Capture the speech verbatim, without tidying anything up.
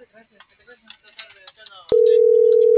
Muchas gracias. Que tengas una tarde. Hasta luego.